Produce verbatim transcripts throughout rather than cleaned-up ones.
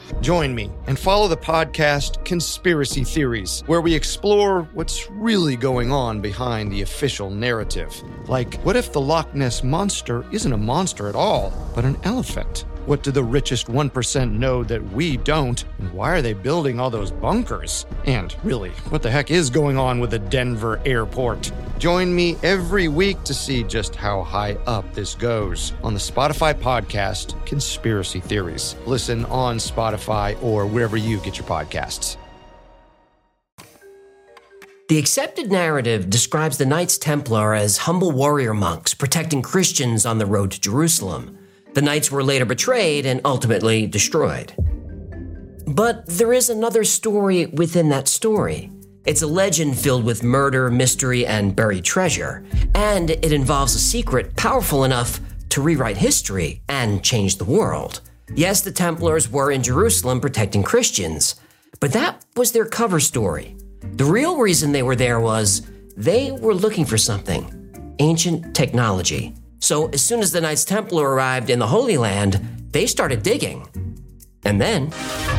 Join me and follow the podcast Conspiracy Theories, where we explore what's really going on behind the official narrative. Like, what if the Loch Ness Monster isn't a monster at all, but an elephant? What do the richest one percent know that we don't? And why are they building all those bunkers? And really, what the heck is going on with the Denver airport? Join me every week to see just how high up this goes on the Spotify podcast, Conspiracy Theories. Listen on Spotify or wherever you get your podcasts. The accepted narrative describes the Knights Templar as humble warrior monks protecting Christians on the road to Jerusalem. The Knights were later betrayed and ultimately destroyed. But there is another story within that story. It's a legend filled with murder, mystery, and buried treasure, and it involves a secret powerful enough to rewrite history and change the world. Yes, the Templars were in Jerusalem protecting Christians, but that was their cover story. The real reason they were there was they were looking for something: ancient technology. So as soon as the Knights Templar arrived in the Holy Land, they started digging. And then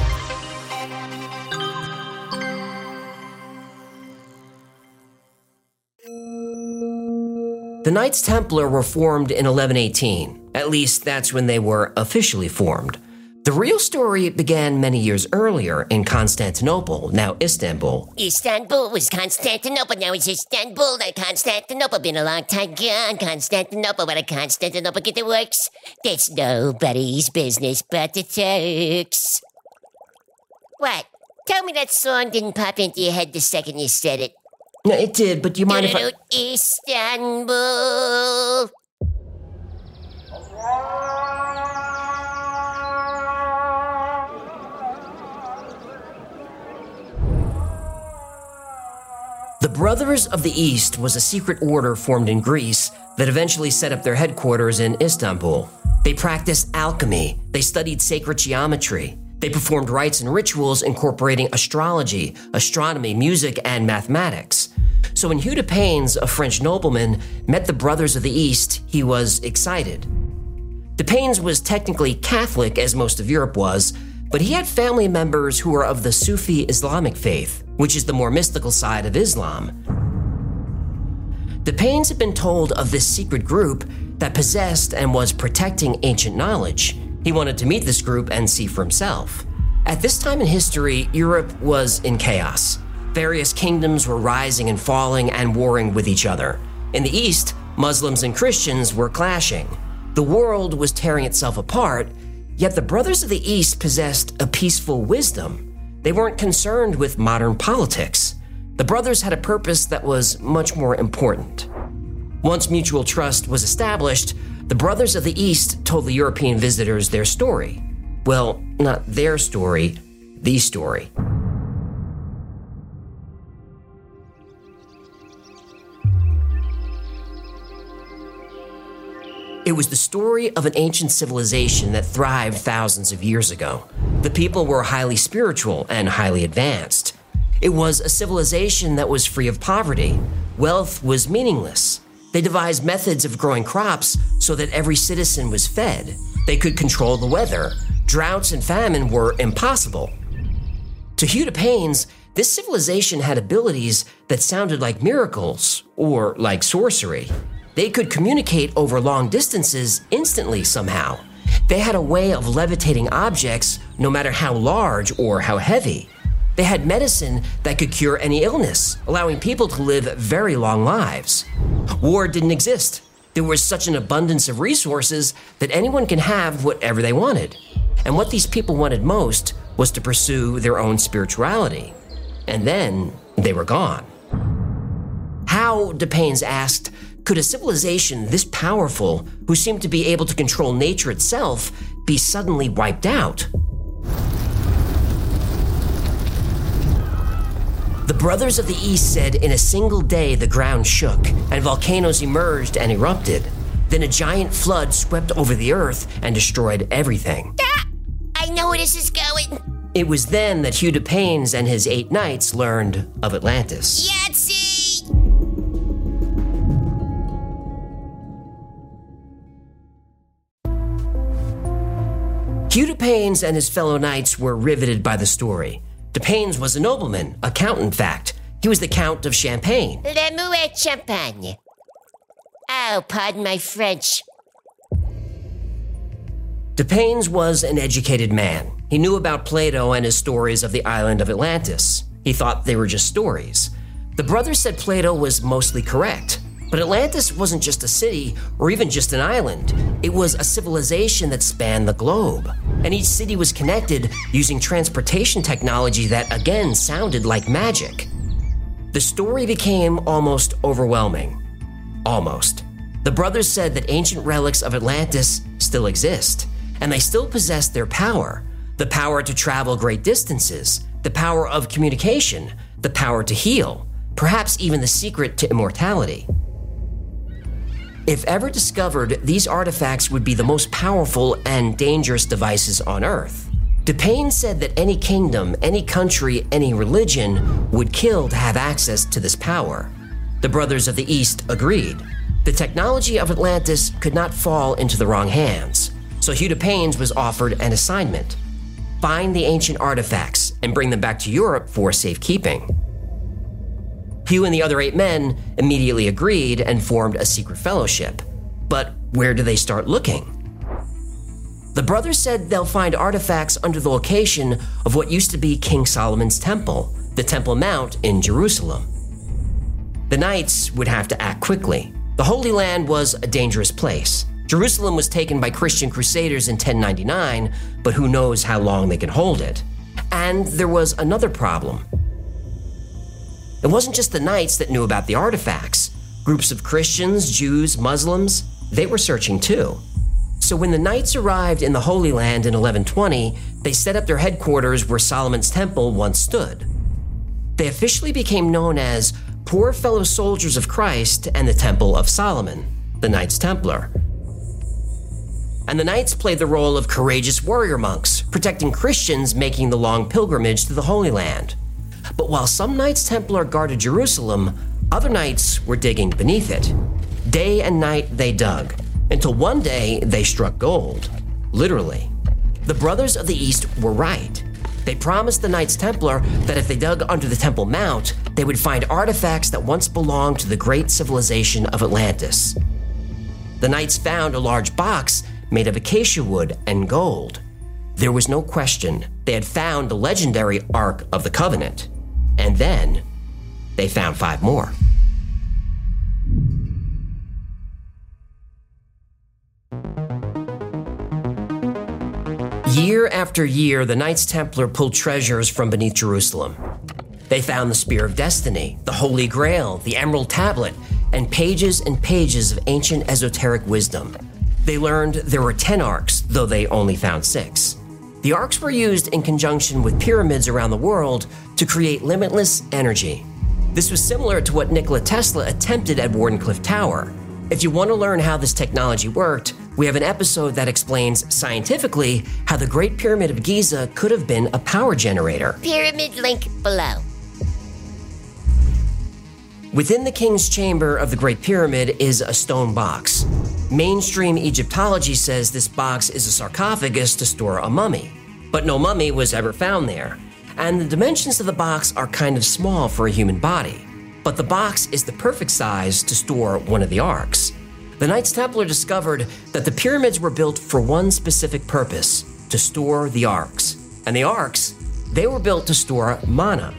the Knights Templar were formed in eleven eighteen. At least that's when they were officially formed. The real story began many years earlier in Constantinople, now Istanbul. Istanbul was Constantinople, now it's Istanbul, not Constantinople. Been a long time gone, Constantinople, but a Constantinople get the works. That's nobody's business but the Turks. What? Tell me that song didn't pop into your head the second you said it. No, it did, but do you mind if I... Istanbul. The Brothers of the East was a secret order formed in Greece that eventually set up their headquarters in Istanbul. They practiced alchemy, they studied sacred geometry, they performed rites and rituals incorporating astrology, astronomy, music, and mathematics. So when Hugh de Payens, a French nobleman, met the Brothers of the East, he was excited. De Payens was technically Catholic, as most of Europe was, but he had family members who were of the Sufi Islamic faith, which is the more mystical side of Islam. De Payens had been told of this secret group that possessed and was protecting ancient knowledge. He wanted to meet this group and see for himself. At this time in history, Europe was in chaos. Various kingdoms were rising and falling and warring with each other. In the East, Muslims and Christians were clashing. The world was tearing itself apart, yet the Brothers of the East possessed a peaceful wisdom. They weren't concerned with modern politics. The brothers had a purpose that was much more important. Once mutual trust was established, the Brothers of the East told the European visitors their story. Well, not their story, the story. It was the story of an ancient civilization that thrived thousands of years ago. The people were highly spiritual and highly advanced. It was a civilization that was free of poverty. Wealth was meaningless. They devised methods of growing crops so that every citizen was fed. They could control the weather. Droughts and famine were impossible. To Hugh de Payens, this civilization had abilities that sounded like miracles or like sorcery. They could communicate over long distances instantly somehow. They had a way of levitating objects no matter how large or how heavy. They had medicine that could cure any illness, allowing people to live very long lives. War didn't exist. There was such an abundance of resources that anyone can have whatever they wanted. And what these people wanted most was to pursue their own spirituality. And then they were gone. How, de Payens asked, could a civilization this powerful, who seemed to be able to control nature itself, be suddenly wiped out? The Brothers of the East said in a single day the ground shook, and volcanoes emerged and erupted. Then a giant flood swept over the earth and destroyed everything. Ah, I know where this is going. It was then that Hugh de Payens and his eight knights learned of Atlantis. Yahtzee! Hugh Depains and his fellow knights were riveted by the story. Depains was a nobleman, a count in fact. He was the Count of Champagne. Le Mouet Champagne. Oh, pardon my French. Depains was an educated man. He knew about Plato and his stories of the island of Atlantis. He thought they were just stories. The brothers said Plato was mostly correct, but Atlantis wasn't just a city or even just an island. It was a civilization that spanned the globe, and each city was connected using transportation technology that again sounded like magic. The story became almost overwhelming. Almost. The brothers said that ancient relics of Atlantis still exist, and they still possess their power. The power to travel great distances, the power of communication, the power to heal, perhaps even the secret to immortality. If ever discovered, these artifacts would be the most powerful and dangerous devices on Earth. Depains said that any kingdom, any country, any religion would kill to have access to this power. The Brothers of the East agreed. The technology of Atlantis could not fall into the wrong hands, so Hugh Depains was offered an assignment: find the ancient artifacts and bring them back to Europe for safekeeping. Hugh and the other eight men immediately agreed and formed a secret fellowship. But where do they start looking? The brothers said they'll find artifacts under the location of what used to be King Solomon's temple, the Temple Mount in Jerusalem. The knights would have to act quickly. The Holy Land was a dangerous place. Jerusalem was taken by Christian crusaders in ten ninety-nine, but who knows how long they could hold it. And there was another problem. It wasn't just the knights that knew about the artifacts. Groups of Christians, Jews, Muslims, they were searching too. So when the knights arrived in the Holy Land in eleven twenty, they set up their headquarters where Solomon's temple once stood. They officially became known as Poor Fellow Soldiers of Christ and the Temple of Solomon, the Knights Templar. And the knights played the role of courageous warrior monks, protecting Christians making the long pilgrimage to the Holy Land. But while some Knights Templar guarded Jerusalem, other knights were digging beneath it. Day and night they dug, until one day they struck gold. Literally. The Brothers of the East were right. They promised the Knights Templar that if they dug under the Temple Mount, they would find artifacts that once belonged to the great civilization of Atlantis. The knights found a large box made of acacia wood and gold. There was no question they had found the legendary Ark of the Covenant. And then they found five more. Year after year, the Knights Templar pulled treasures from beneath Jerusalem. They found the Spear of Destiny, the Holy Grail, the Emerald Tablet, and pages and pages of ancient esoteric wisdom. They learned there were ten arks, though they only found six. The arks were used in conjunction with pyramids around the world to create limitless energy. This was similar to what Nikola Tesla attempted at Wardenclyffe Tower. If you want to learn how this technology worked, we have an episode that explains scientifically how the Great Pyramid of Giza could have been a power generator. Pyramid link below. Within the king's chamber of the Great Pyramid is a stone box. Mainstream Egyptology says this box is a sarcophagus to store a mummy, but no mummy was ever found there. And the dimensions of the box are kind of small for a human body. But the box is the perfect size to store one of the arks. The Knights Templar discovered that the pyramids were built for one specific purpose, to store the arks. And the arks, they were built to store manna.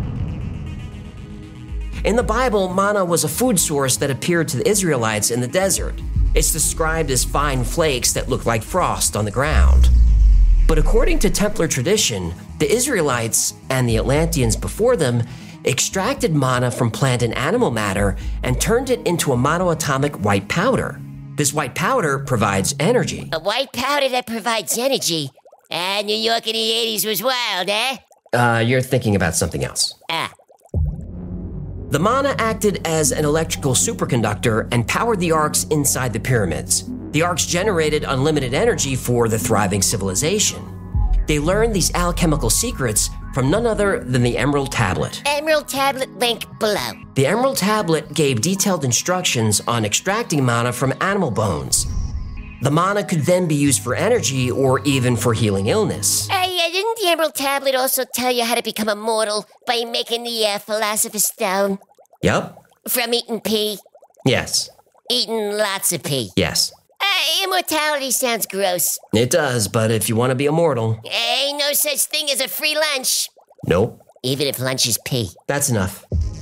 In the Bible, manna was a food source that appeared to the Israelites in the desert. It's described as fine flakes that look like frost on the ground. But according to Templar tradition, the Israelites and the Atlanteans before them extracted manna from plant and animal matter and turned it into a monoatomic white powder. This white powder provides energy. A white powder that provides energy. Ah, New York in the eighties was wild, eh? Uh, you're thinking about something else. Ah. The manna acted as an electrical superconductor and powered the arks inside the pyramids. The arks generated unlimited energy for the thriving civilization. They learned these alchemical secrets from none other than the Emerald Tablet. Emerald Tablet link below. The Emerald Tablet gave detailed instructions on extracting manna from animal bones. The mana could then be used for energy or even for healing illness. Hey, uh, didn't the Emerald Tablet also tell you how to become immortal by making the uh, Philosopher's Stone? Yup. From eating pee? Yes. Eating lots of pee? Yes. Uh, immortality sounds gross. It does, but if you want to be immortal... Ain't no such thing as a free lunch. Nope. Even if lunch is pee. That's enough.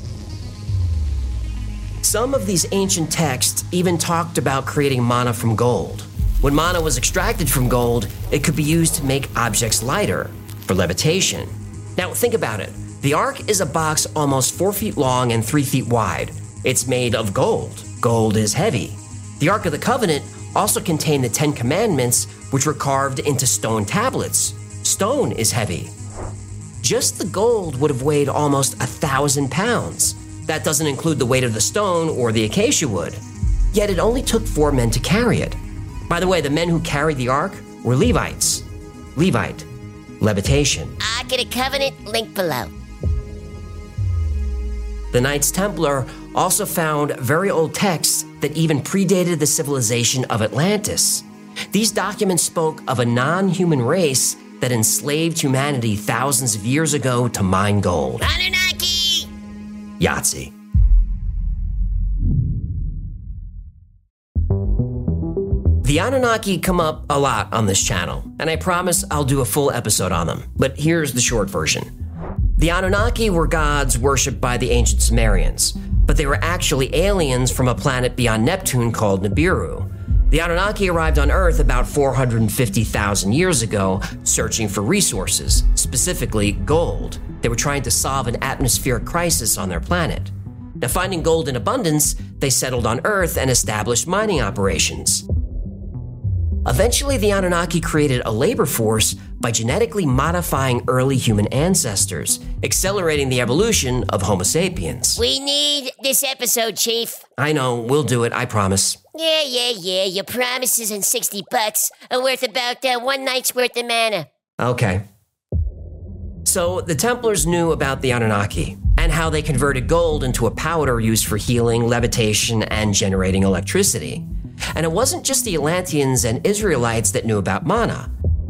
Some of these ancient texts even talked about creating mana from gold. When mana was extracted from gold, it could be used to make objects lighter, for levitation. Now think about it. The Ark is a box almost four feet long and three feet wide. It's made of gold. Gold is heavy. The Ark of the Covenant also contained the Ten Commandments, which were carved into stone tablets. Stone is heavy. Just the gold would have weighed almost a thousand pounds. That doesn't include the weight of the stone or the acacia wood. Yet it only took four men to carry it. By the way, the men who carried the Ark were Levites. Levite. Levitation. Ark of the Covenant, link below. The Knights Templar also found very old texts that even predated the civilization of Atlantis. These documents spoke of a non-human race that enslaved humanity thousands of years ago to mine gold. Anunnaki! Yahtzee. The Anunnaki come up a lot on this channel, and I promise I'll do a full episode on them. But here's the short version. The Anunnaki were gods worshipped by the ancient Sumerians, but they were actually aliens from a planet beyond Neptune called Nibiru. The Anunnaki arrived on Earth about four hundred fifty thousand years ago, searching for resources, specifically gold. They were trying to solve an atmospheric crisis on their planet. Now, finding gold in abundance, they settled on Earth and established mining operations. Eventually, the Anunnaki created a labor force by genetically modifying early human ancestors, accelerating the evolution of Homo sapiens. We need this episode, Chief. I know, we'll do it, I promise. Yeah, yeah, yeah. Your promises and sixty bucks are worth about uh, one night's worth of mana. Okay. So, the Templars knew about the Anunnaki and how they converted gold into a powder used for healing, levitation, and generating electricity. And it wasn't just the Atlanteans and Israelites that knew about mana.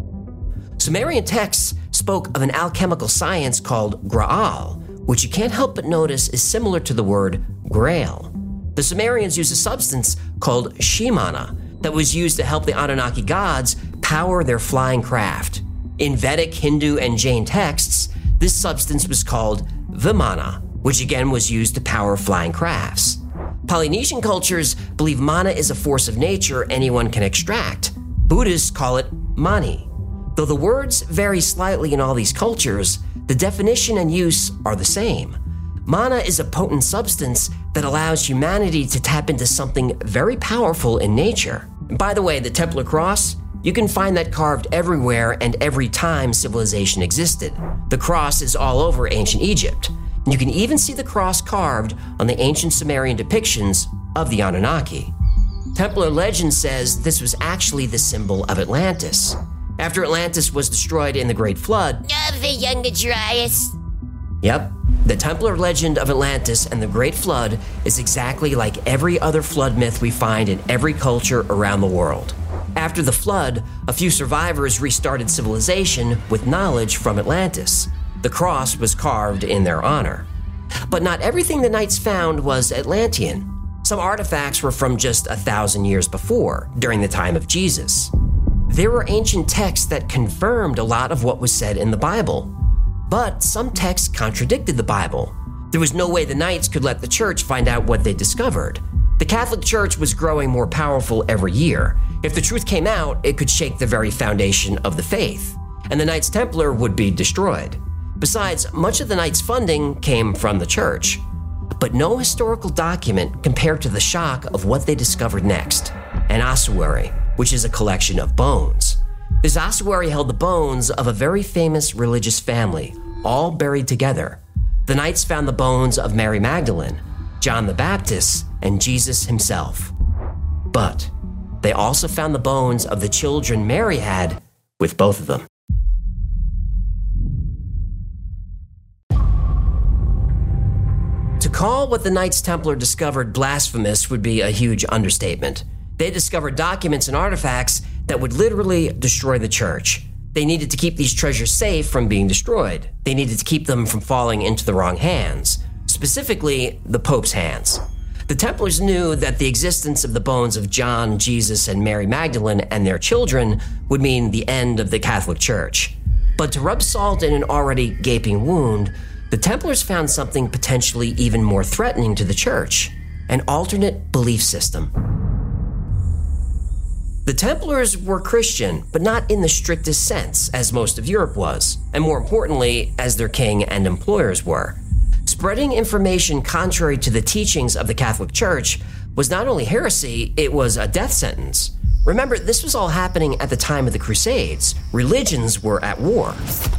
Sumerian texts spoke of an alchemical science called Graal, which you can't help but notice is similar to the word grail. The Sumerians used a substance called Shimana that was used to help the Anunnaki gods power their flying craft. In Vedic, Hindu, and Jain texts, this substance was called Vimana, which again was used to power flying crafts. Polynesian cultures believe mana is a force of nature anyone can extract. Buddhists call it mani. Though the words vary slightly in all these cultures, the definition and use are the same. Mana is a potent substance that allows humanity to tap into something very powerful in nature. And by the way, the Templar cross, you can find that carved everywhere and every time civilization existed. The cross is all over ancient Egypt. You can even see the cross carved on the ancient Sumerian depictions of the Anunnaki. Templar legend says this was actually the symbol of Atlantis. After Atlantis was destroyed in the Great Flood... Of the Younger Dryas. Yep. The Templar legend of Atlantis and the Great Flood is exactly like every other flood myth we find in every culture around the world. After the flood, a few survivors restarted civilization with knowledge from Atlantis. The cross was carved in their honor. But not everything the Knights found was Atlantean. Some artifacts were from just a thousand years before, during the time of Jesus. There were ancient texts that confirmed a lot of what was said in the Bible. But some texts contradicted the Bible. There was no way the Knights could let the church find out what they discovered. The Catholic Church was growing more powerful every year. If the truth came out, it could shake the very foundation of the faith, and the Knights Templar would be destroyed. Besides, much of the Knights' funding came from the church. But no historical document compared to the shock of what they discovered next, an ossuary, which is a collection of bones. This ossuary held the bones of a very famous religious family, all buried together. The Knights found the bones of Mary Magdalene, John the Baptist, and Jesus himself. But they also found the bones of the children Mary had with both of them. To call what the Knights Templar discovered blasphemous would be a huge understatement. They discovered documents and artifacts that would literally destroy the church. They needed to keep these treasures safe from being destroyed. They needed to keep them from falling into the wrong hands, specifically the Pope's hands. The Templars knew that the existence of the bones of John, Jesus, and Mary Magdalene and their children would mean the end of the Catholic Church. But to rub salt in an already gaping wound, the Templars found something potentially even more threatening to the Church: an alternate belief system. The Templars were Christian, but not in the strictest sense, as most of Europe was, and more importantly, as their king and employers were. Spreading information contrary to the teachings of the Catholic Church was not only heresy, it was a death sentence. Remember, this was all happening at the time of the Crusades. Religions were at war.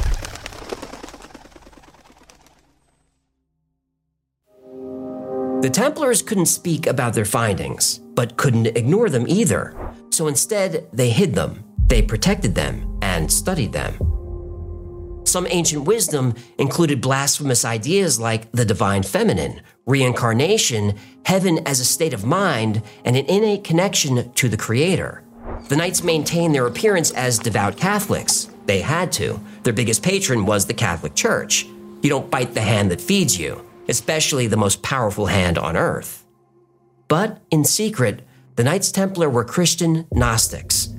The Templars couldn't speak about their findings, but couldn't ignore them either. So instead, they hid them, they protected them, and studied them. Some ancient wisdom included blasphemous ideas like the divine feminine, reincarnation, heaven as a state of mind, and an innate connection to the Creator. The Knights maintained their appearance as devout Catholics. They had to. Their biggest patron was the Catholic Church. You don't bite the hand that feeds you, especially the most powerful hand on earth. But in secret, the Knights Templar were Christian Gnostics.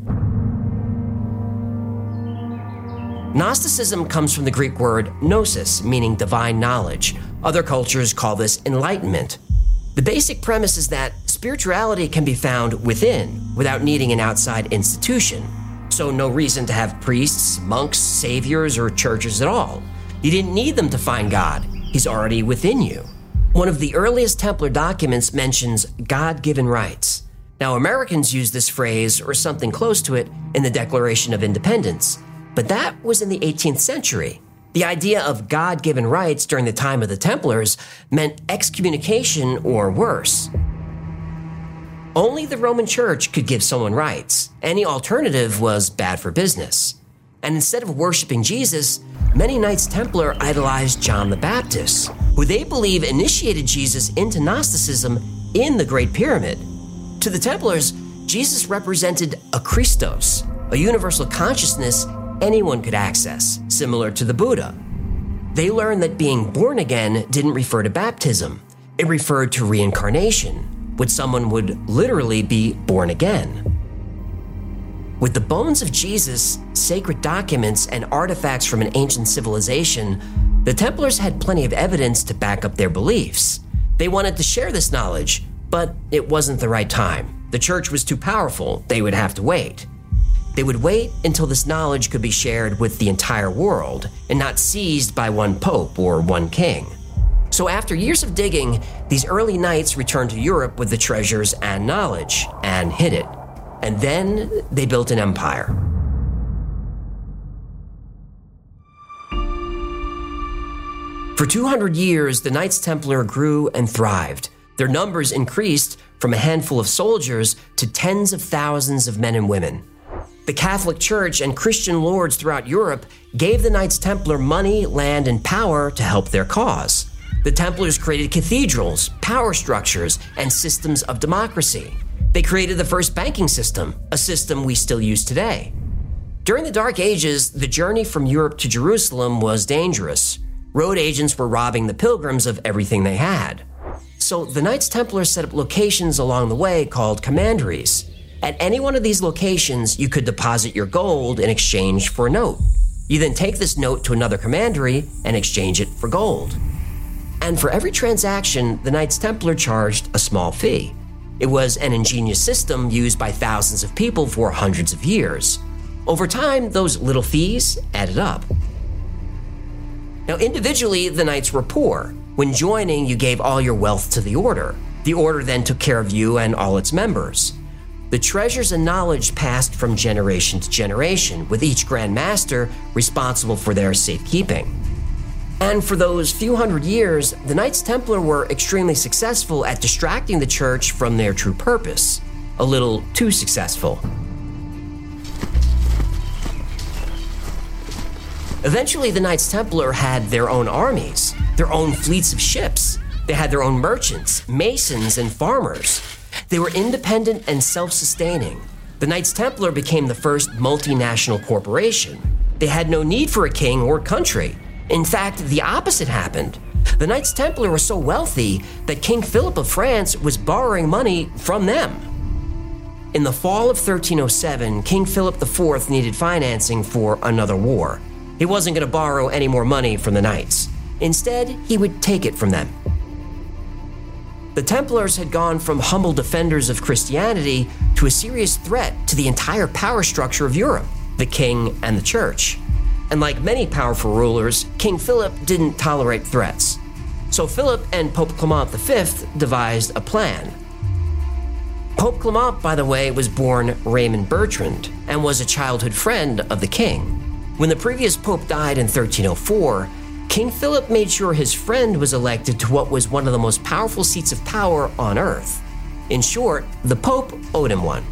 Gnosticism comes from the Greek word gnosis, meaning divine knowledge. Other cultures call this enlightenment. The basic premise is that spirituality can be found within without needing an outside institution. So no reason to have priests, monks, saviors, or churches at all. You didn't need them to find God. He's already within you. One of the earliest Templar documents mentions God-given rights. Now, Americans use this phrase, or something close to it, in the Declaration of Independence. But that was in the eighteenth century. The idea of God-given rights during the time of the Templars meant excommunication or worse. Only the Roman Church could give someone rights. Any alternative was bad for business. And instead of worshiping Jesus, many Knights Templar idolized John the Baptist, who they believe initiated Jesus into Gnosticism in the Great Pyramid. To the Templars, Jesus represented a Christos, a universal consciousness anyone could access, similar to the Buddha. They learned that being born again didn't refer to baptism. It referred to reincarnation, when someone would literally be born again. With the bones of Jesus, sacred documents, and artifacts from an ancient civilization, the Templars had plenty of evidence to back up their beliefs. They wanted to share this knowledge, but it wasn't the right time. The church was too powerful. They would have to wait. They would wait until this knowledge could be shared with the entire world and not seized by one pope or one king. So after years of digging, these early knights returned to Europe with the treasures and knowledge and hid it. And then they built an empire. For two hundred years, the Knights Templar grew and thrived. Their numbers increased from a handful of soldiers to tens of thousands of men and women. The Catholic Church and Christian lords throughout Europe gave the Knights Templar money, land, and power to help their cause. The Templars created cathedrals, power structures, and systems of democracy. They created the first banking system, a system we still use today. During the Dark Ages, the journey from Europe to Jerusalem was dangerous. Road agents were robbing the pilgrims of everything they had. So the Knights Templar set up locations along the way called commanderies. At any one of these locations, you could deposit your gold in exchange for a note. You then take this note to another commandery and exchange it for gold. And for every transaction, the Knights Templar charged a small fee. It was an ingenious system used by thousands of people for hundreds of years. Over time, those little fees added up. Now, individually, the Knights were poor. When joining, you gave all your wealth to the order. The order then took care of you and all its members. The treasures and knowledge passed from generation to generation, with each Grand Master responsible for their safekeeping. And for those few hundred years, the Knights Templar were extremely successful at distracting the church from their true purpose. A little too successful. Eventually, the Knights Templar had their own armies, their own fleets of ships. They had their own merchants, masons, and farmers. They were independent and self-sustaining. The Knights Templar became the first multinational corporation. They had no need for a king or country. In fact, the opposite happened. The Knights Templar were so wealthy that King Philip of France was borrowing money from them. In the fall of thirteen oh seven, King Philip the Fourth needed financing for another war. He wasn't going to borrow any more money from the Knights. Instead, he would take it from them. The Templars had gone from humble defenders of Christianity to a serious threat to the entire power structure of Europe, the king and the church. And like many powerful rulers, King Philip didn't tolerate threats. So Philip and Pope Clement the Fifth devised a plan. Pope Clement, by the way, was born Raymond Bertrand and was a childhood friend of the king. When the previous pope died in thirteen oh four, King Philip made sure his friend was elected to what was one of the most powerful seats of power on earth. In short, the Pope owed him one.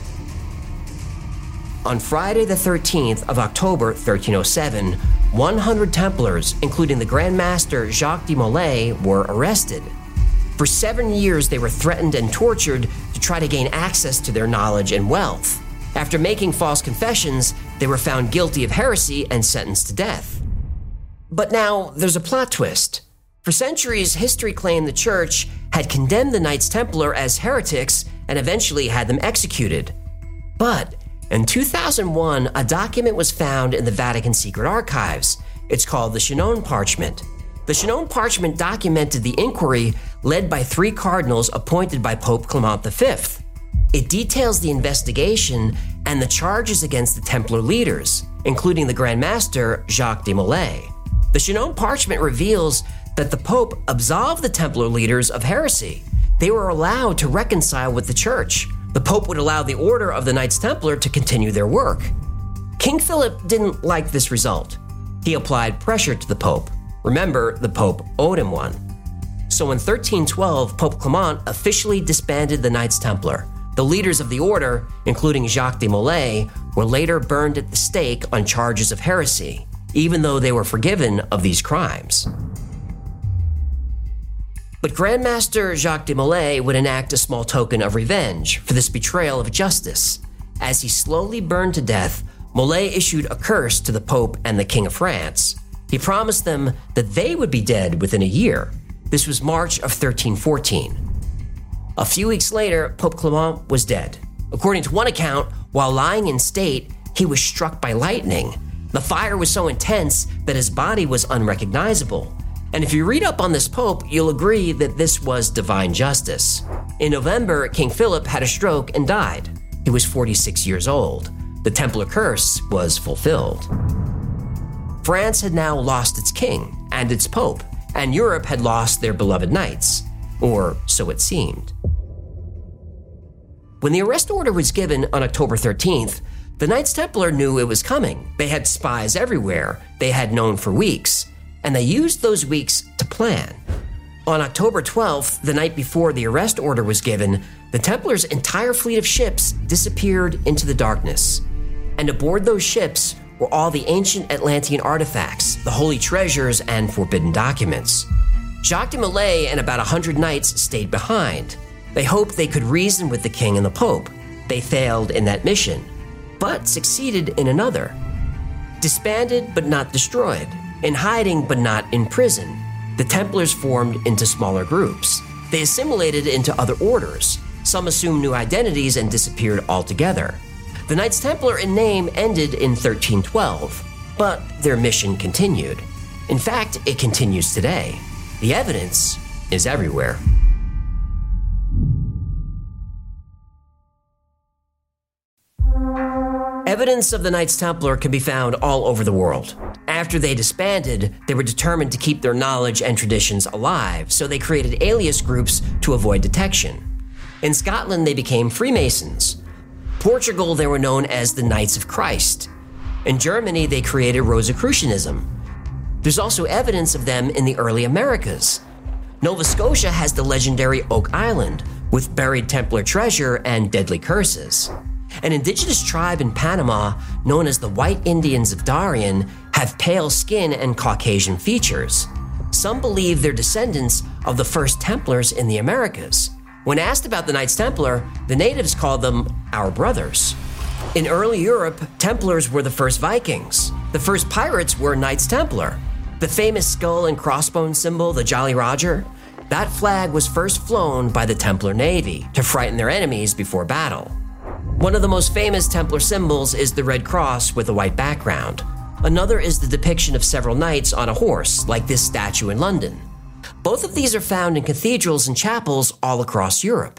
On Friday the thirteenth of October thirteen oh seven, one hundred Templars, including the Grand Master Jacques de Molay, were arrested. For seven years, they were threatened and tortured to try to gain access to their knowledge and wealth. After making false confessions, they were found guilty of heresy and sentenced to death. But now, there's a plot twist. For centuries, history claimed the Church had condemned the Knights Templar as heretics and eventually had them executed. But in two thousand one, a document was found in the Vatican secret archives. It's called the Chinon Parchment. The Chinon Parchment documented the inquiry led by three cardinals appointed by Pope Clement the Fifth. It details the investigation and the charges against the Templar leaders, including the Grand Master Jacques de Molay. The Chinon Parchment reveals that the Pope absolved the Templar leaders of heresy. They were allowed to reconcile with the Church. The Pope would allow the Order of the Knights Templar to continue their work. King Philip didn't like this result. He applied pressure to the Pope. Remember, the Pope owed him one. So in thirteen twelve, Pope Clement officially disbanded the Knights Templar. The leaders of the order, including Jacques de Molay, were later burned at the stake on charges of heresy, even though they were forgiven of these crimes. But Grand Master Jacques de Molay would enact a small token of revenge for this betrayal of justice. As he slowly burned to death, Molay issued a curse to the Pope and the King of France. He promised them that they would be dead within a year. This was March of thirteen fourteen. A few weeks later, Pope Clement was dead. According to one account, while lying in state, he was struck by lightning. The fire was so intense that his body was unrecognizable. And if you read up on this pope, you'll agree that this was divine justice. In November, King Philip had a stroke and died. He was forty-six years old. The Templar curse was fulfilled. France had now lost its king and its pope, and Europe had lost their beloved knights, or so it seemed. When the arrest order was given on October thirteenth, the Knights Templar knew it was coming. They had spies everywhere they had known for weeks, and they used those weeks to plan. On October twelfth, the night before the arrest order was given, the Templars' entire fleet of ships disappeared into the darkness. And aboard those ships were all the ancient Atlantean artifacts, the holy treasures, and forbidden documents. Jacques de Molay and about a hundred knights stayed behind. They hoped they could reason with the king and the pope. They failed in that mission, but succeeded in another. Disbanded but not destroyed, in hiding but not in prison, the Templars formed into smaller groups. They assimilated into other orders. Some assumed new identities and disappeared altogether. The Knights Templar in name ended in thirteen twelve, but their mission continued. In fact, it continues today. The evidence is everywhere. Evidence of the Knights Templar can be found all over the world. After they disbanded, they were determined to keep their knowledge and traditions alive, so they created alias groups to avoid detection. In Scotland, they became Freemasons. Portugal, they were known as the Knights of Christ. In Germany, they created Rosicrucianism. There's also evidence of them in the early Americas. Nova Scotia has the legendary Oak Island, with buried Templar treasure and deadly curses. An indigenous tribe in Panama, known as the White Indians of Darien, have pale skin and Caucasian features. Some believe they're descendants of the first Templars in the Americas. When asked about the Knights Templar, the natives called them our brothers. In early Europe, Templars were the first Vikings. The first pirates were Knights Templar. The famous skull and crossbones symbol, the Jolly Roger, that flag was first flown by the Templar Navy to frighten their enemies before battle. One of the most famous Templar symbols is the red cross with a white background. Another is the depiction of several knights on a horse, like this statue in London. Both of these are found in cathedrals and chapels all across Europe.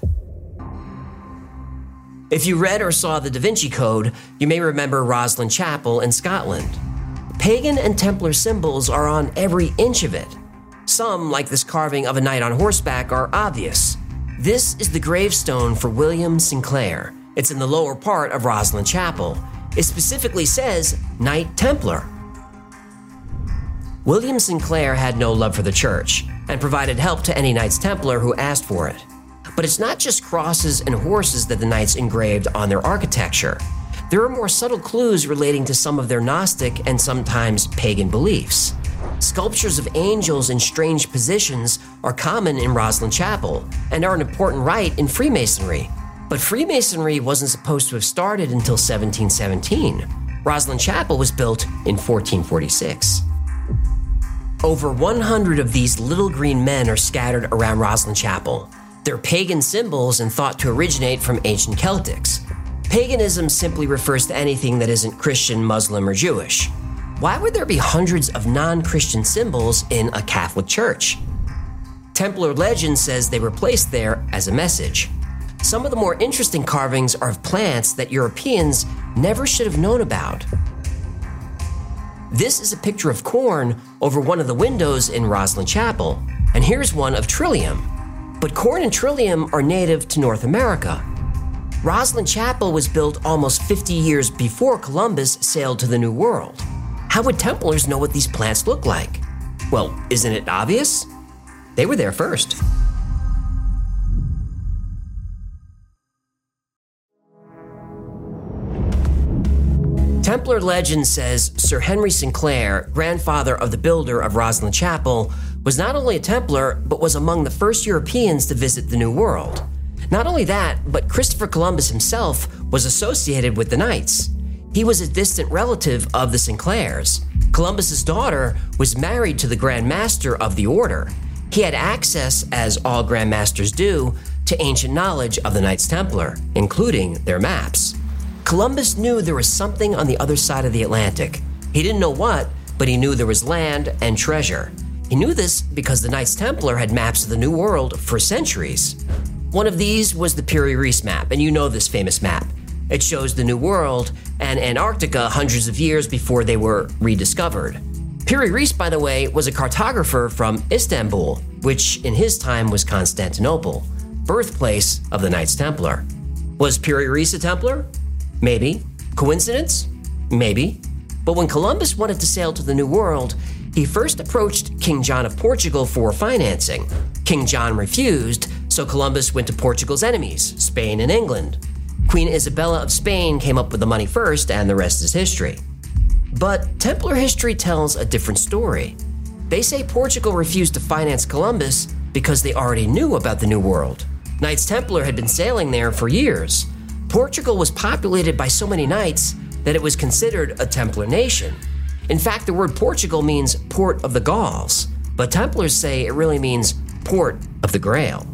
If you read or saw the Da Vinci Code, you may remember Rosslyn Chapel in Scotland. Pagan and Templar symbols are on every inch of it. Some, like this carving of a knight on horseback, are obvious. This is the gravestone for William Sinclair. It's in the lower part of Rosslyn Chapel. It specifically says Knight Templar. William Sinclair had no love for the church and provided help to any Knights Templar who asked for it. But it's not just crosses and horses that the Knights engraved on their architecture. There are more subtle clues relating to some of their Gnostic and sometimes pagan beliefs. Sculptures of angels in strange positions are common in Rosslyn Chapel and are an important rite in Freemasonry. But Freemasonry wasn't supposed to have started until seventeen seventeen. Rosslyn Chapel was built in fourteen forty-six. Over one hundred of these little green men are scattered around Rosslyn Chapel. They're pagan symbols and thought to originate from ancient Celtics. Paganism simply refers to anything that isn't Christian, Muslim, or Jewish. Why would there be hundreds of non-Christian symbols in a Catholic church? Templar legend says they were placed there as a message. Some of the more interesting carvings are of plants that Europeans never should have known about. This is a picture of corn over one of the windows in Rosslyn Chapel, and here's one of trillium. But corn and trillium are native to North America. Rosslyn Chapel was built almost fifty years before Columbus sailed to the New World. How would Templars know what these plants look like? Well, isn't it obvious? They were there first. Templar legend says Sir Henry Sinclair, grandfather of the builder of Rosslyn Chapel, was not only a Templar, but was among the first Europeans to visit the New World. Not only that, but Christopher Columbus himself was associated with the Knights. He was a distant relative of the Sinclairs. Columbus's daughter was married to the Grand Master of the Order. He had access, as all Grand Masters do, to ancient knowledge of the Knights Templar, including their maps. Columbus knew there was something on the other side of the Atlantic. He didn't know what, but he knew there was land and treasure. He knew this because the Knights Templar had maps of the New World for centuries. One of these was the Piri Reis map, and you know this famous map. It shows the New World and Antarctica hundreds of years before they were rediscovered. Piri Reis, by the way, was a cartographer from Istanbul, which in his time was Constantinople, birthplace of the Knights Templar. Was Piri Reis a Templar? Maybe. Coincidence? Maybe. But when Columbus wanted to sail to the New World, he first approached King John of Portugal for financing. King John refused, so Columbus went to Portugal's enemies, Spain and England. Queen Isabella of Spain came up with the money first, and the rest is history. But Templar history tells a different story. They say Portugal refused to finance Columbus because they already knew about the New World. Knights Templar had been sailing there for years. Portugal was populated by so many knights that it was considered a Templar nation. In fact, the word Portugal means port of the Gauls, but Templars say it really means port of the Grail.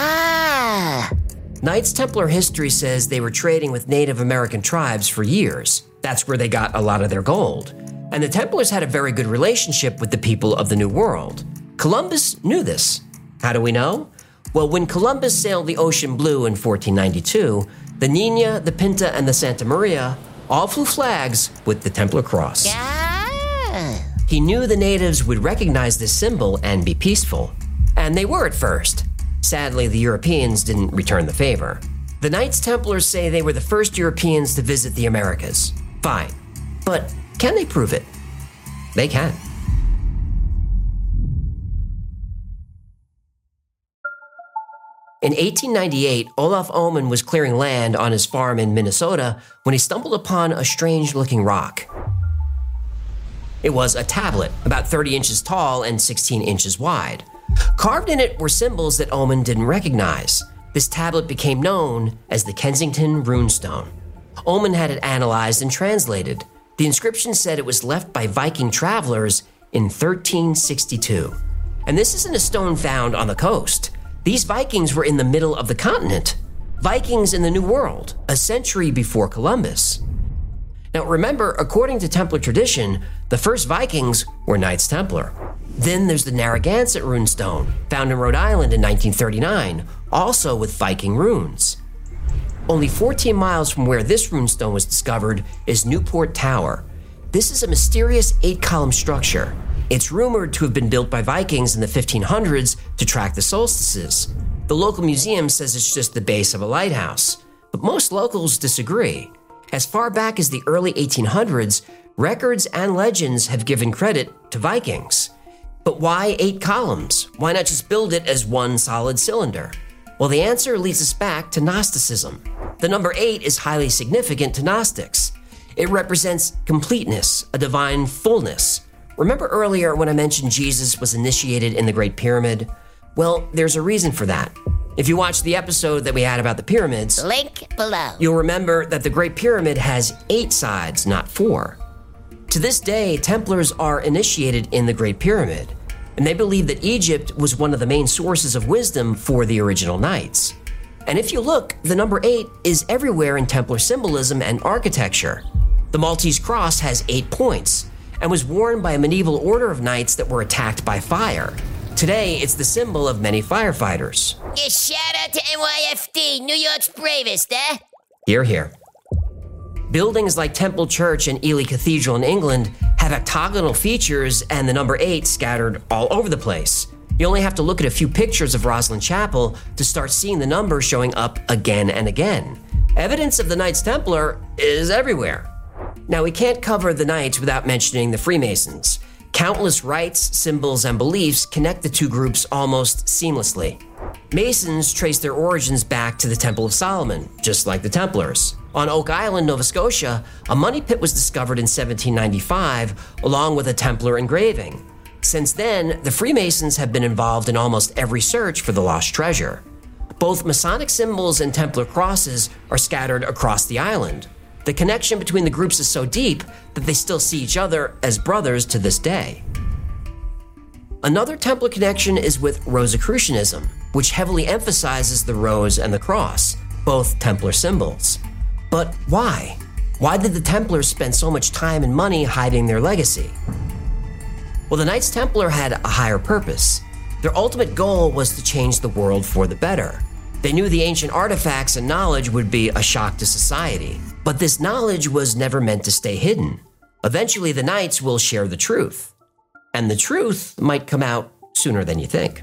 Ah! Knights Templar history says they were trading with Native American tribes for years. That's where they got a lot of their gold. And the Templars had a very good relationship with the people of the New World. Columbus knew this. How do we know? Well, when Columbus sailed the ocean blue in fourteen ninety-two, the Nina, the Pinta, and the Santa Maria all flew flags with the Templar cross. Ah! He knew the natives would recognize this symbol and be peaceful. And they were at first. Sadly, the Europeans didn't return the favor. The Knights Templars say they were the first Europeans to visit the Americas. Fine. But can they prove it? They can. In eighteen ninety-eight, Olaf Oman was clearing land on his farm in Minnesota when he stumbled upon a strange-looking rock. It was a tablet, about thirty inches tall and sixteen inches wide. Carved in it were symbols that Oman didn't recognize. This tablet became known as the Kensington Runestone. Ullman had it analyzed and translated. The inscription said it was left by Viking travelers in thirteen sixty-two. And this isn't a stone found on the coast. These Vikings were in the middle of the continent. Vikings in the New World, a century before Columbus. Now remember, according to Templar tradition, the first Vikings were Knights Templar. Then there's the Narragansett runestone, found in Rhode Island in nineteen thirty-nine, also with Viking runes. Only fourteen miles from where this runestone was discovered is Newport Tower. This is a mysterious eight-column structure. It's rumored to have been built by Vikings in the fifteen hundreds to track the solstices. The local museum says it's just the base of a lighthouse, but most locals disagree. As far back as the early eighteen hundreds, records and legends have given credit to Vikings. But why eight columns? Why not just build it as one solid cylinder? Well, the answer leads us back to Gnosticism. The number eight is highly significant to Gnostics. It represents completeness, a divine fullness. Remember earlier when I mentioned Jesus was initiated in the Great Pyramid? Well, there's a reason for that. If you watched the episode that we had about the pyramids, link below, you'll remember that the Great Pyramid has eight sides, not four. To this day, Templars are initiated in the Great Pyramid, and they believe that Egypt was one of the main sources of wisdom for the original knights. And if you look, the number eight is everywhere in Templar symbolism and architecture. The Maltese cross has eight points and was worn by a medieval order of knights that were attacked by fire. Today, it's the symbol of many firefighters. Yeah, shout out to N Y F D, New York's bravest, eh? Hear, hear. Buildings like Temple Church and Ely Cathedral in England have octagonal features and the number eight scattered all over the place. You only have to look at a few pictures of Rosslyn Chapel to start seeing the number showing up again and again. Evidence of the Knights Templar is everywhere. Now, we can't cover the Knights without mentioning the Freemasons. Countless rites, symbols, and beliefs connect the two groups almost seamlessly. Masons trace their origins back to the Temple of Solomon, just like the Templars. On Oak Island, Nova Scotia, a money pit was discovered in seventeen ninety-five, along with a Templar engraving. Since then, the Freemasons have been involved in almost every search for the lost treasure. Both Masonic symbols and Templar crosses are scattered across the island. The connection between the groups is so deep that they still see each other as brothers to this day. Another Templar connection is with Rosicrucianism, which heavily emphasizes the rose and the cross, both Templar symbols. But why? Why did the Templars spend so much time and money hiding their legacy? Well, the Knights Templar had a higher purpose. Their ultimate goal was to change the world for the better. They knew the ancient artifacts and knowledge would be a shock to society, but this knowledge was never meant to stay hidden. Eventually, the Knights will share the truth, and the truth might come out sooner than you think.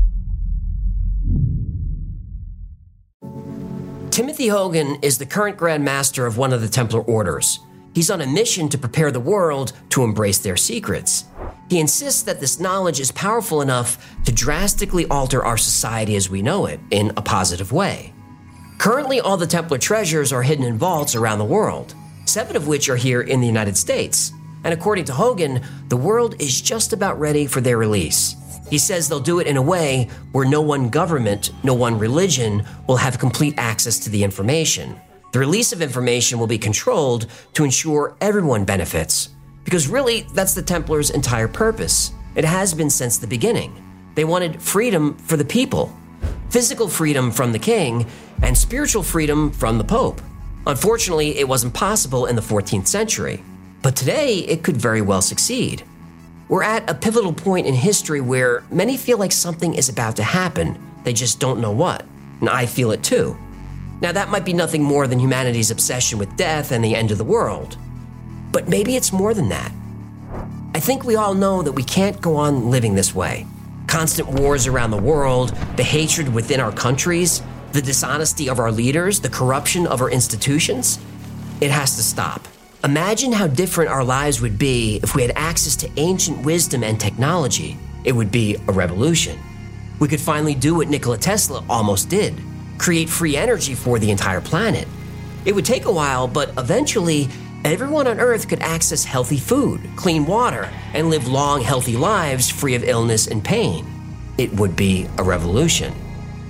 Timothy Hogan is the current Grand Master of one of the Templar orders. He's on a mission to prepare the world to embrace their secrets. He insists that this knowledge is powerful enough to drastically alter our society as we know it in a positive way. Currently, all the Templar treasures are hidden in vaults around the world, seven of which are here in the United States. And according to Hogan, the world is just about ready for their release. He says they'll do it in a way where no one government, no one religion will have complete access to the information. The release of information will be controlled to ensure everyone benefits. Because really, that's the Templars' entire purpose. It has been since the beginning. They wanted freedom for the people, physical freedom from the king, and spiritual freedom from the Pope. Unfortunately, it wasn't possible in the fourteenth century. But today, it could very well succeed. We're at a pivotal point in history where many feel like something is about to happen. They just don't know what. And I feel it too. Now, that might be nothing more than humanity's obsession with death and the end of the world. But maybe it's more than that. I think we all know that we can't go on living this way. Constant wars around the world, the hatred within our countries, the dishonesty of our leaders, the corruption of our institutions. It has to stop. Imagine how different our lives would be if we had access to ancient wisdom and technology. It would be a revolution. We could finally do what Nikola Tesla almost did, create free energy for the entire planet. It would take a while, but eventually, everyone on Earth could access healthy food, clean water, and live long, healthy lives free of illness and pain. It would be a revolution.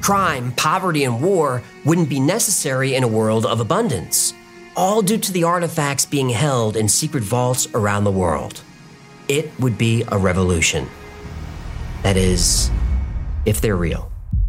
Crime, poverty, and war wouldn't be necessary in a world of abundance, all due to the artifacts being held in secret vaults around the world. It would be a revolution. That is, if they're real.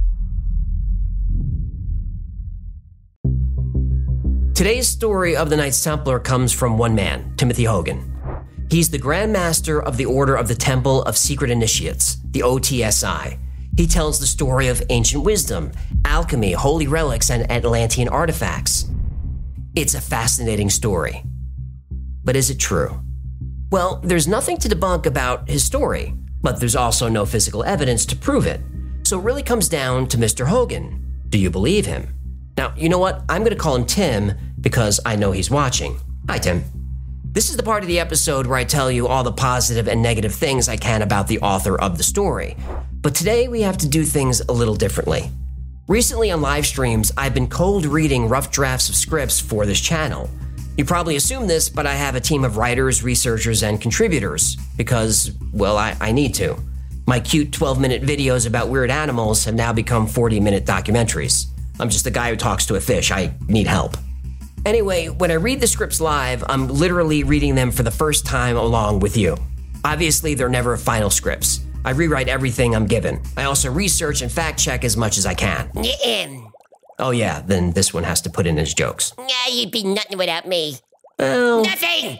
Today's story of the Knights Templar comes from one man, Timothy Hogan. He's the Grand Master of the Order of the Temple of Secret Initiates, the O T S I. He tells the story of ancient wisdom, alchemy, holy relics, and Atlantean artifacts. It's a fascinating story. But is it true? Well, there's nothing to debunk about his story, but there's also no physical evidence to prove it. So it really comes down to Mister Hogan. Do you believe him? Now, you know what? I'm going to call him Tim because I know he's watching. Hi, Tim. This is the part of the episode where I tell you all the positive and negative things I can about the author of the story. But today we have to do things a little differently. Recently on live streams, I've been cold reading rough drafts of scripts for this channel. You probably assume this, but I have a team of writers, researchers, and contributors because, well, I, I need to. My cute twelve-minute videos about weird animals have now become forty-minute documentaries. I'm just a guy who talks to a fish. I need help. Anyway, when I read the scripts live, I'm literally reading them for the first time along with you. Obviously, they're never final scripts. I rewrite everything I'm given. I also research and fact-check as much as I can. Yeah. Oh yeah, then this one has to put in his jokes. Nah, you'd be nothing without me. Well... Nothing!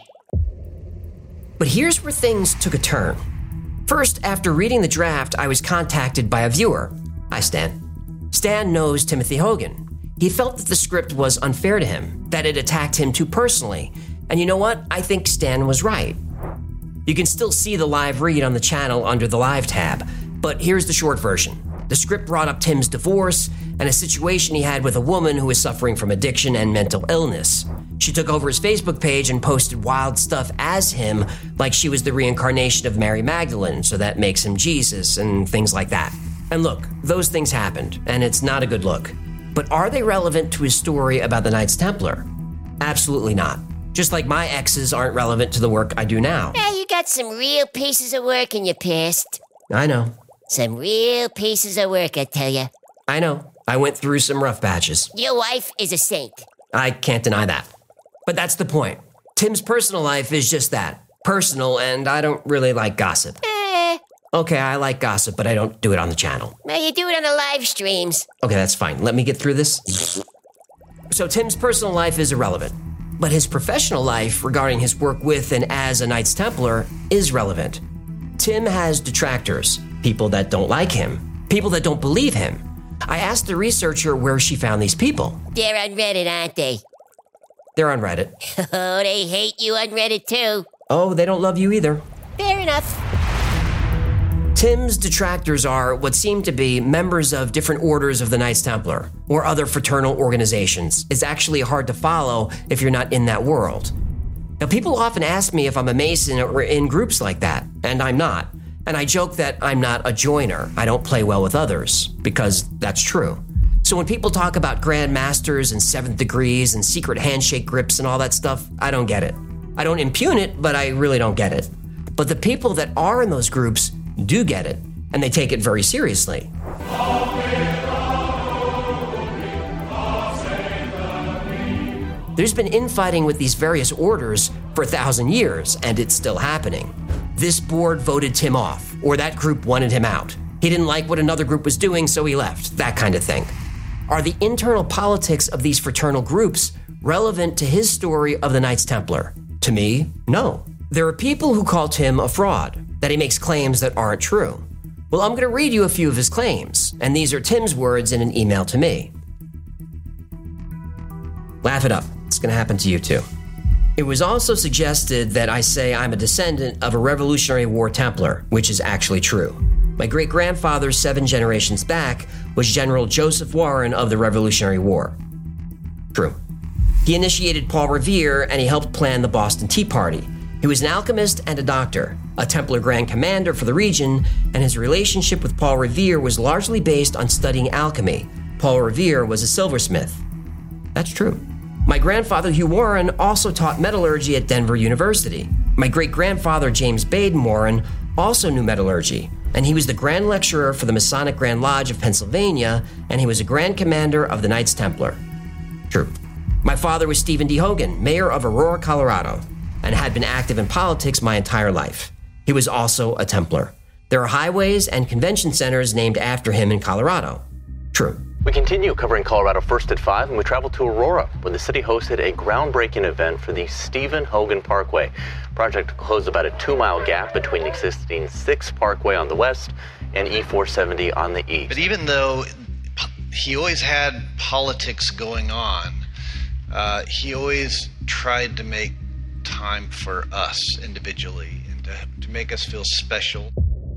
But here's where things took a turn. First, after reading the draft, I was contacted by a viewer. Hi, Stan. Stan knows Timothy Hogan. He felt that the script was unfair to him, that it attacked him too personally. And you know what? I think Stan was right. You can still see the live read on the channel under the live tab, but here's the short version. The script brought up Tim's divorce and a situation he had with a woman who was suffering from addiction and mental illness. She took over his Facebook page and posted wild stuff as him, like she was the reincarnation of Mary Magdalene, so that makes him Jesus, and things like that. And look, those things happened, and it's not a good look. But are they relevant to his story about the Knights Templar? Absolutely not. Just like my exes aren't relevant to the work I do now. Yeah, you got some real pieces of work in your past. I know. Some real pieces of work, I tell you. I know. I went through some rough patches. Your wife is a saint. I can't deny that. But that's the point. Tim's personal life is just that. Personal, and I don't really like gossip. Eh. Okay, I like gossip, but I don't do it on the channel. Well, you do it on the live streams. Okay, that's fine. Let me get through this. So Tim's personal life is irrelevant, but his professional life regarding his work with and as a Knights Templar is relevant. Tim has detractors, people that don't like him, people that don't believe him. I asked the researcher where she found these people. They're on Reddit, aren't they? They're on Reddit. Oh, they hate you on Reddit, too. Oh, they don't love you either. Fair enough. Tim's detractors are what seem to be members of different orders of the Knights Templar or other fraternal organizations. It's actually hard to follow if you're not in that world. Now, people often ask me if I'm a Mason or in groups like that, and I'm not. And I joke that I'm not a joiner. I don't play well with others, because that's true. So when people talk about Grand Masters and seventh degrees and secret handshake grips and all that stuff, I don't get it. I don't impugn it, but I really don't get it. But the people that are in those groups do get it, and they take it very seriously. There's been infighting with these various orders for a thousand years, and it's still happening. This board voted Tim off, or that group wanted him out. He didn't like what another group was doing, so he left, that kind of thing. Are the internal politics of these fraternal groups relevant to his story of the Knights Templar? To me, no. There are people who call Tim a fraud, that he makes claims that aren't true. Well, I'm going to read you a few of his claims, and these are Tim's words in an email to me. Laugh it up. It's going to happen to you too. It was also suggested that I say I'm a descendant of a Revolutionary War Templar, which is actually true. My great-grandfather, seven generations back, was General Joseph Warren of the Revolutionary War. True. He initiated Paul Revere, and he helped plan the Boston Tea Party. He was an alchemist and a doctor, a Templar Grand Commander for the region, and his relationship with Paul Revere was largely based on studying alchemy. Paul Revere was a silversmith. That's true. My grandfather, Hugh Warren, also taught metallurgy at Denver University. My great-grandfather, James Baden Warren, also knew metallurgy, and he was the Grand Lecturer for the Masonic Grand Lodge of Pennsylvania, and he was a Grand Commander of the Knights Templar. True. My father was Stephen D. Hogan, mayor of Aurora, Colorado, and had been active in politics my entire life. He was also a Templar. There are highways and convention centers named after him in Colorado. True. We continue covering Colorado First at five, and we travel to Aurora, where the city hosted a groundbreaking event for the Stephen Hogan Parkway. Project closed about a two-mile gap between the existing sixth Parkway on the west and E four seventy on the east. But even though he always had politics going on, uh, he always tried to make time for us individually and to, to make us feel special.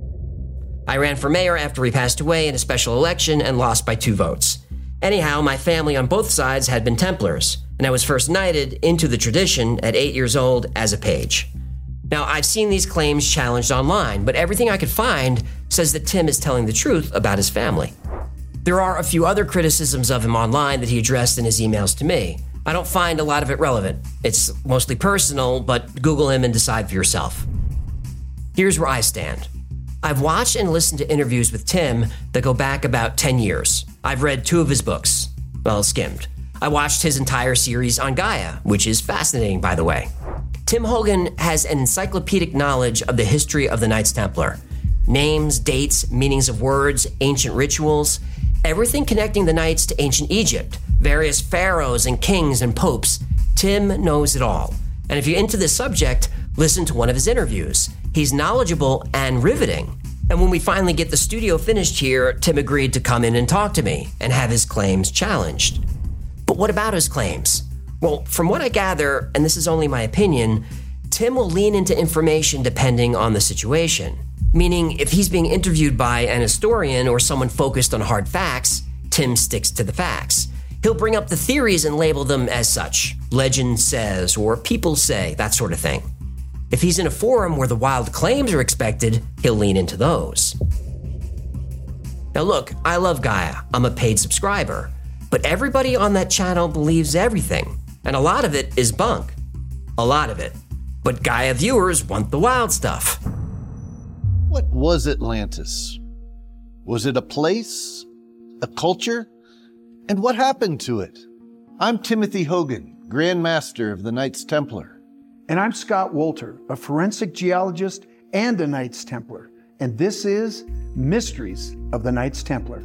I ran for mayor after he passed away in a special election and lost by two votes. Anyhow, my family on both sides had been Templars, and I was first knighted into the tradition at eight years old as a page. Now, I've seen these claims challenged online, but everything I could find says that Tim is telling the truth about his family. There are a few other criticisms of him online that he addressed in his emails to me. I don't find a lot of it relevant. It's mostly personal, but Google him and decide for yourself. Here's where I stand. I've watched and listened to interviews with Tim that go back about ten years. I've read two of his books. Well, skimmed. I watched his entire series on Gaia, which is fascinating, by the way. Tim Hogan has an encyclopedic knowledge of the history of the Knights Templar. Names, dates, meanings of words, ancient rituals, everything connecting the Knights to ancient Egypt, various pharaohs and kings and popes. Tim knows it all. And if you're into this subject, listen to one of his interviews. He's knowledgeable and riveting. And when we finally get the studio finished here, Tim agreed to come in and talk to me and have his claims challenged. But what about his claims? Well, from what I gather, and this is only my opinion, Tim will lean into information depending on the situation. Meaning, if he's being interviewed by an historian or someone focused on hard facts, Tim sticks to the facts. He'll bring up the theories and label them as such. Legend says, or people say, that sort of thing. If he's in a forum where the wild claims are expected, he'll lean into those. Now look, I love Gaia. I'm a paid subscriber. But everybody on that channel believes everything. And a lot of it is bunk. A lot of it. But Gaia viewers want the wild stuff. What was Atlantis? Was it a place? A culture? And what happened to it? I'm Timothy Hogan, Grand Master of the Knights Templar. And I'm Scott Wolter, a forensic geologist and a Knights Templar. And this is Mysteries of the Knights Templar.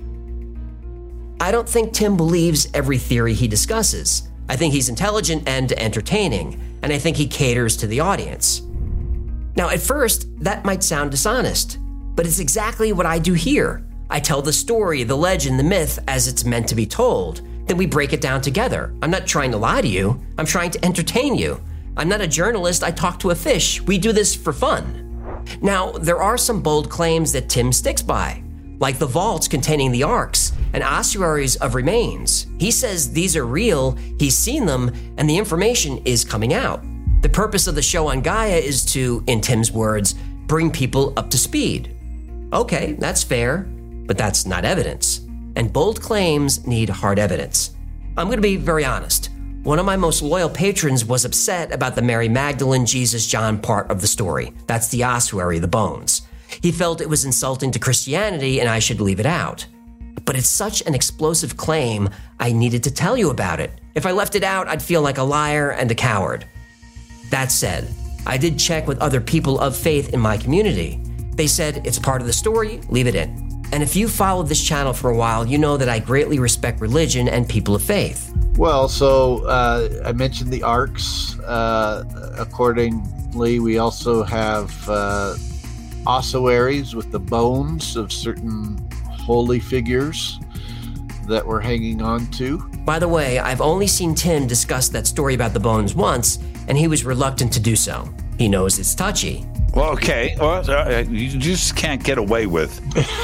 I don't think Tim believes every theory he discusses. I think he's intelligent and entertaining, and I think he caters to the audience. Now, at first, that might sound dishonest, but it's exactly what I do here. I tell the story, the legend, the myth as it's meant to be told. Then we break it down together. I'm not trying to lie to you. I'm trying to entertain you. I'm not a journalist. I talk to a fish. We do this for fun. Now, there are some bold claims that Tim sticks by, like the vaults containing the arks and ossuaries of remains. He says these are real, he's seen them, and the information is coming out. The purpose of the show on Gaia is to, in Tim's words, bring people up to speed. Okay, that's fair, but that's not evidence. And bold claims need hard evidence. I'm going to be very honest. One of my most loyal patrons was upset about the Mary Magdalene, Jesus, John part of the story. That's the ossuary, the bones. He felt it was insulting to Christianity and I should leave it out. But it's such an explosive claim, I needed to tell you about it. If I left it out, I'd feel like a liar and a coward. That said, I did check with other people of faith in my community. They said it's part of the story, leave it in. And if you followed this channel for a while, you know that I greatly respect religion and people of faith. Well, so uh, I mentioned the arks. Uh, accordingly, we also have uh, ossuaries with the bones of certain holy figures that we're hanging on to. By the way, I've only seen Tim discuss that story about the bones once, and he was reluctant to do so. He knows it's touchy. Well, okay. Well, uh, you just can't get away with,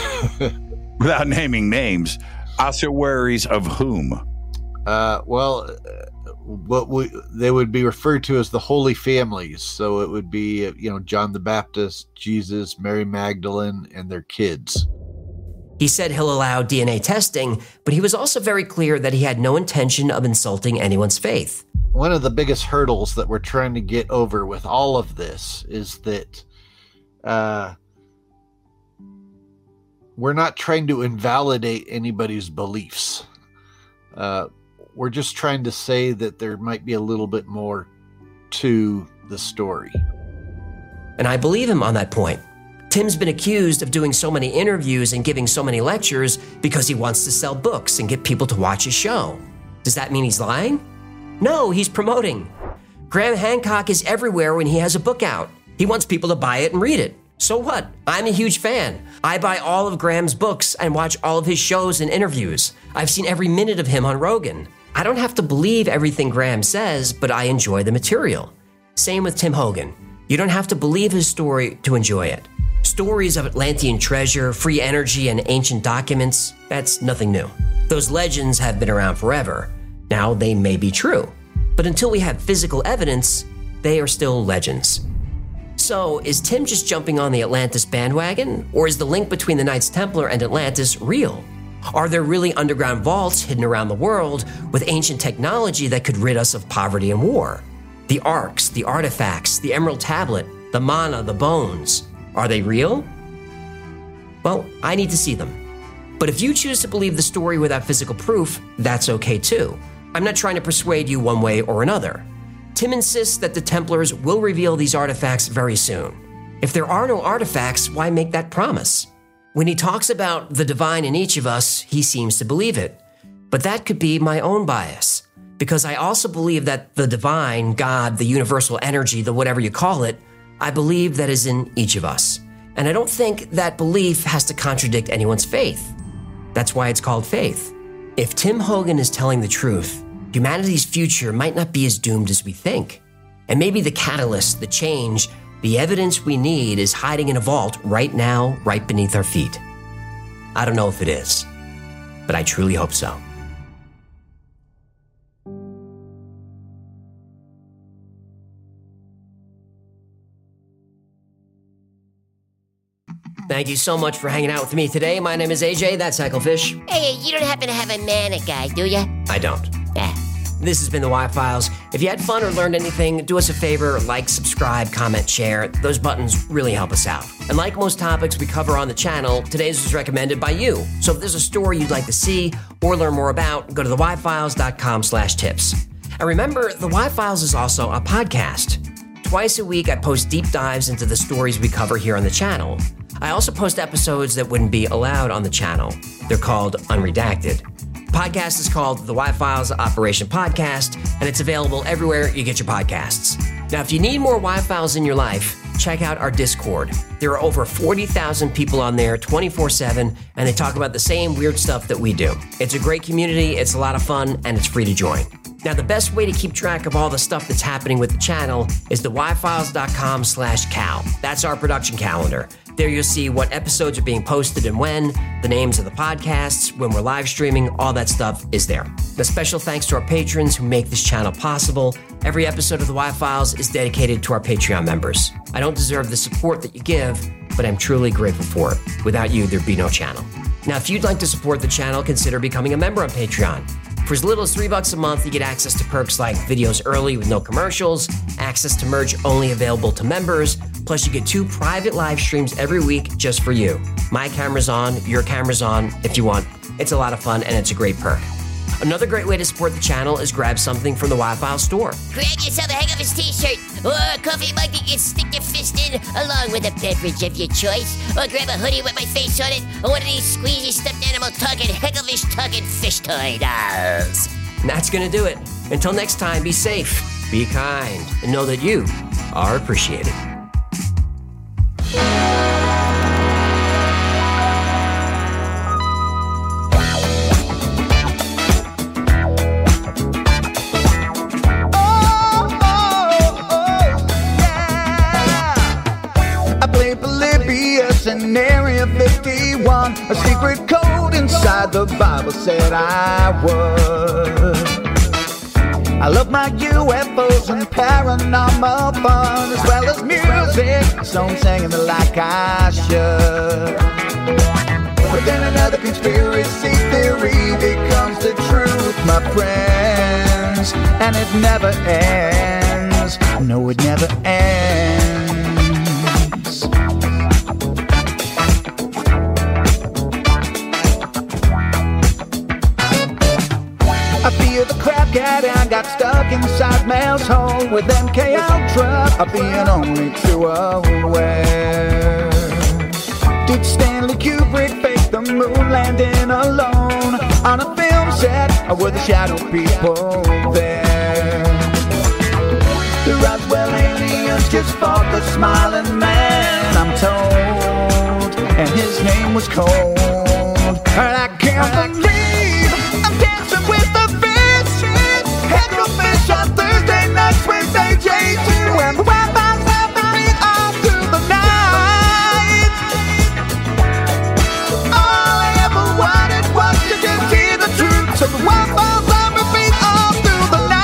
without naming names, ossuaries of whom? Uh, well, what we, they would be referred to as the Holy Families. So it would be, you know, John the Baptist, Jesus, Mary Magdalene, and their kids. He said he'll allow D N A testing, but he was also very clear that he had no intention of insulting anyone's faith. One of the biggest hurdles that we're trying to get over with all of this is that uh, we're not trying to invalidate anybody's beliefs. Uh, we're just trying to say that there might be a little bit more to the story. And I believe him on that point. Tim's been accused of doing so many interviews and giving so many lectures because he wants to sell books and get people to watch his show. Does that mean he's lying? No, he's promoting. Graham Hancock is everywhere when he has a book out. He wants people to buy it and read it. So what? I'm a huge fan. I buy all of Graham's books and watch all of his shows and interviews. I've seen every minute of him on Rogan. I don't have to believe everything Graham says, but I enjoy the material. Same with Tim Hogan. You don't have to believe his story to enjoy it. Stories of Atlantean treasure, free energy, and ancient documents, that's nothing new. Those legends have been around forever. Now they may be true. But until we have physical evidence, they are still legends. So, is Tim just jumping on the Atlantis bandwagon? Or is the link between the Knights Templar and Atlantis real? Are there really underground vaults hidden around the world with ancient technology that could rid us of poverty and war? The arcs, the artifacts, the Emerald Tablet, the mana, the bones, are they real? Well, I need to see them. But if you choose to believe the story without physical proof, that's okay too. I'm not trying to persuade you one way or another. Tim insists that the Templars will reveal these artifacts very soon. If there are no artifacts, why make that promise? When he talks about the divine in each of us, he seems to believe it. But that could be my own bias, because I also believe that the divine, God, the universal energy, the whatever you call it, I believe that is in each of us. And I don't think that belief has to contradict anyone's faith. That's why it's called faith. If Tim Hogan is telling the truth, humanity's future might not be as doomed as we think. And maybe the catalyst, the change, the evidence we need is hiding in a vault right now, right beneath our feet. I don't know if it is, but I truly hope so. Thank you so much for hanging out with me today. My name is A J, that's Hecklefish. Hey, you don't happen to have a mana guy, do ya? I don't. Yeah. This has been the Y-Files. If you had fun or learned anything, do us a favor, like, subscribe, comment, share. Those buttons really help us out. And like most topics we cover on the channel, today's was recommended by you. So if there's a story you'd like to see or learn more about, go to the y files dot com slash tips. And remember, the Y-Files is also a podcast. Twice a week, I post deep dives into the stories we cover here on the channel. I also post episodes that wouldn't be allowed on the channel. They're called Unredacted. The podcast is called The Y-Files Operation Podcast, and it's available everywhere you get your podcasts. Now, if you need more Y-Files in your life, check out our Discord. There are over forty thousand people on there twenty-four seven, and they talk about the same weird stuff that we do. It's a great community, it's a lot of fun, and it's free to join. Now, the best way to keep track of all the stuff that's happening with the channel is the y files dot com slash cal. That's our production calendar. There you'll see what episodes are being posted and when, the names of the podcasts, when we're live streaming, all that stuff is there. A special thanks to our patrons who make this channel possible. Every episode of the Y-Files is dedicated to our Patreon members. I don't deserve the support that you give, but I'm truly grateful for it. Without you, there'd be no channel. Now, if you'd like to support the channel, consider becoming a member on Patreon. For as little as three bucks a month, you get access to perks like videos early with no commercials, access to merch only available to members, plus you get two private live streams every week just for you. My camera's on, your camera's on, if you want. It's a lot of fun and it's a great perk. Another great way to support the channel is grab something from the Y-Files store. Grab yourself a Hecklefish t-shirt or a coffee mug that you can stick your fist in along with a beverage of your choice. Or grab a hoodie with my face on it or one of these squeezy stuffed animal tugging Hecklefish tugging fish toy dolls. And that's gonna do it. Until next time, be safe, be kind, and know that you are appreciated. In Area fifty-one, a secret code inside the Bible said I would. I love my U F Os and paranormal fun, as well as music, so I'm singing it like I should. But then another conspiracy theory becomes the truth, my friends, and it never ends. No, it never ends. got stuck inside Mel's hole with M K Ultra being only too aware. Did Stanley Kubrick fake the moon landing alone on a film set, or were the shadow people there? The Roswell aliens just fought the smiling man, I'm told, and his name was Cold. And I can't believe I'm dancing with the fish. Headfish on Thursday nights with A J two, and the Wi-Fi's helping me all through the night. All I ever wanted was to just hear the truth, so the Wi-Fi's on repeat all through the night.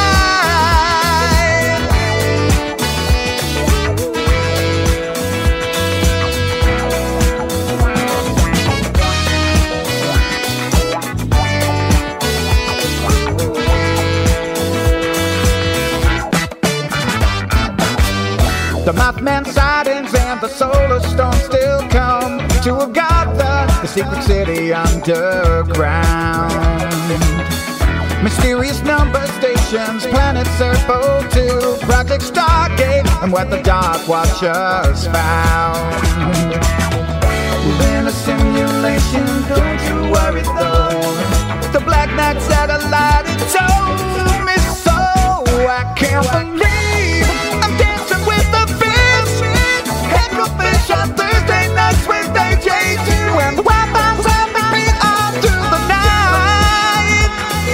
The Mothman sightings and the solar storm still come to Agatha, the secret city underground. Mysterious number stations, planets Earth oh two, Project Stargate, and what the Dark Watchers found. We're in a simulation, don't you worry though. The Black Knight satellite, it told me so. I can't believe I'm dancing with the fish. Headfish on Thursday nights with A J two, and the Wi-Fi's helping me all through the night.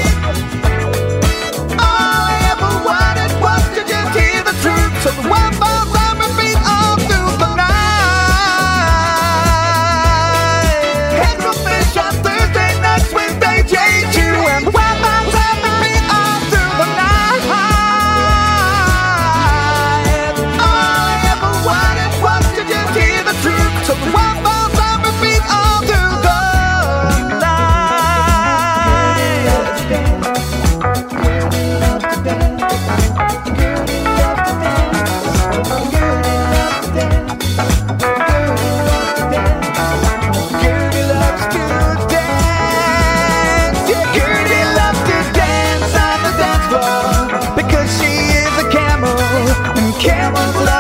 All I ever wanted was to just hear the truth, so the Wi-Fi's on repeat all through the night. Headfish on Thursday nights with A J two, and the Wi-Fi's helping me all through the night. So the Wi-Fi's on repeat all through the Gertie loves to dance. Yeah, Gertie loves to dance on the dance floor because she is a camel, and camels love